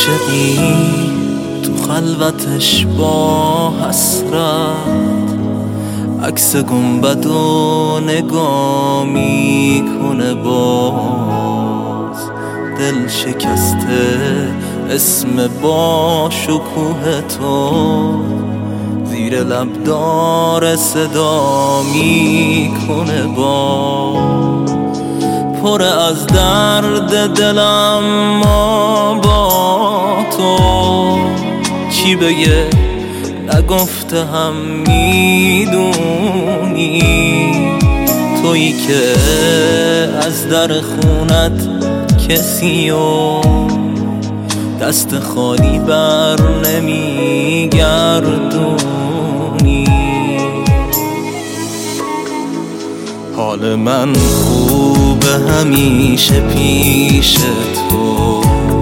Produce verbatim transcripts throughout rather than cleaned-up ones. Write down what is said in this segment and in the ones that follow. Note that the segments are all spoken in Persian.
عاشقی تو خلوتش با حسرت عکس گنبد و نگاه میکنه، باز دل شکسته اسم با شکوه تو زیر لب داره صدا میکنه. با پر از درد دلم ما با تو چی بگه نگفته هم میدونی، تویی که از در خونت کسی و دست خالی بر نمیگردونی. حال من خوبه همیشه پیش تو،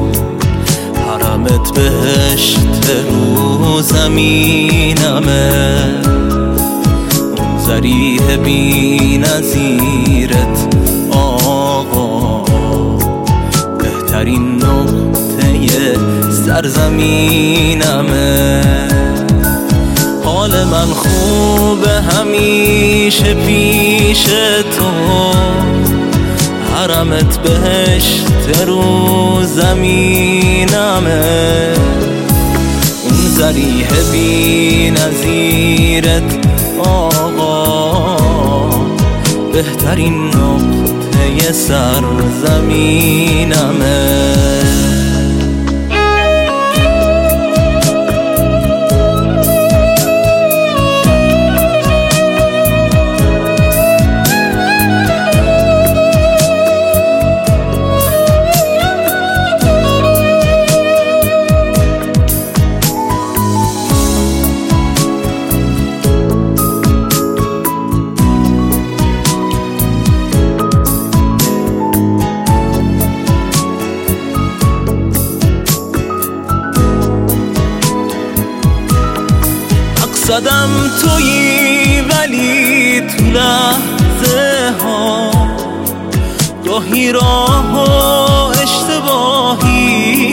حرمت بهشت رو زمینمه، اون ذریح بی نظیرت آقا بهترین نقطه سرزمینمه. حال من خوبه همیشه پیش تو، حرمت بهشت رو زمینمه، اون ذریح بی نظیرت آقا بهترین نقطه سرزمینمه. مقصدم تویی ولی تو لحظه ها گاهی راه و اشتباهی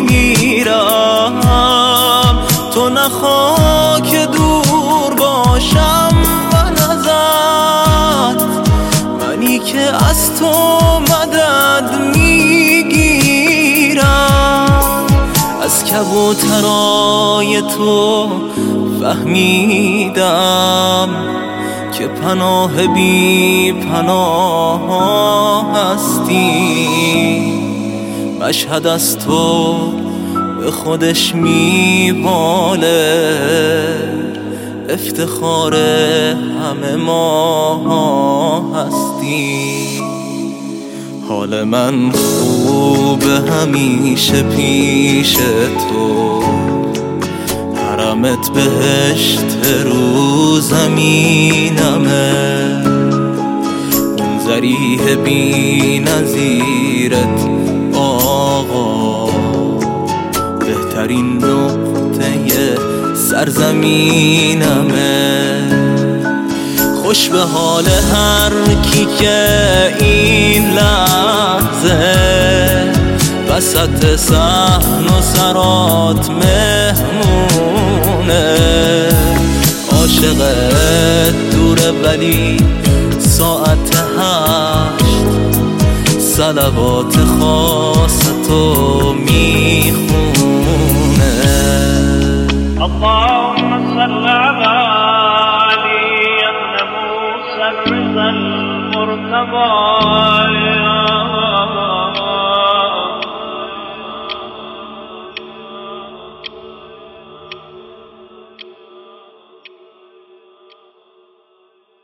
میرم، تو نخوا که دور باشم من ازت، منی که از تو مدد میگیرم، از کبوترای تو فهمیدم که پناه بی پناه هستی، مشهد از تو به خودش میباله، افتخار همه ما هستی. حال من خوبه همیشه پیش تو، حرمت بهشت رو زمینمه، اون ذریح بی نظیرت آقا بهترین نقطه سرزمینمه. خوش به حال هر کی که این لحظه وسط صحن و سرات مهمونه، عاشقت دوره ولی ساعت هشت صلوات خاص تو میخونه. اللهم صل على علي ابن موسى الرضا المرتضى.